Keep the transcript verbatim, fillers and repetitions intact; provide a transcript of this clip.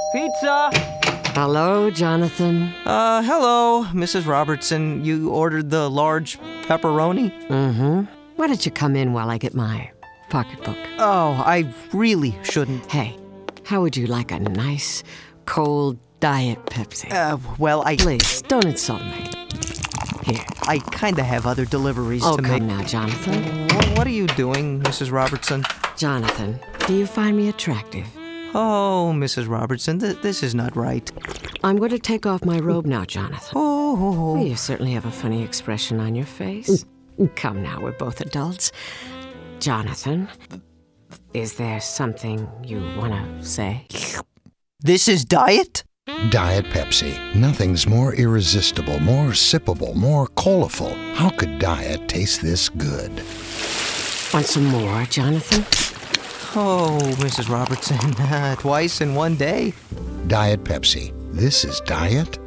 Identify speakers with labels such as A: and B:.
A: Pizza!
B: Hello, Jonathan.
A: Uh, hello, Missus Robertson. You ordered the large pepperoni?
B: Mm-hmm. Why don't you come in while I get my pocketbook?
A: Oh, I really shouldn't.
B: Hey, how would you like a nice, cold Diet Pepsi?
A: Uh, well, I...
B: Please, don't insult me. Here.
A: I kinda have other deliveries
B: oh,
A: to
B: come
A: make.
B: now, Jonathan.
A: Wh- What are you doing, Missus Robertson?
B: Jonathan, do you find me attractive?
A: Oh, Missus Robertson, th- this is not right.
B: I'm going to take off my robe now, Jonathan.
A: Oh,
B: Well, you certainly have a funny expression on your face. Come now, we're both adults. Jonathan, is there something you want to say?
A: this is diet?
C: Diet Pepsi. Nothing's more irresistible, more sippable, more colorful. How could Diet taste this good?
B: Want some more, Jonathan?
A: Oh, Missus Robertson, twice in one day?
C: Diet Pepsi. This is Diet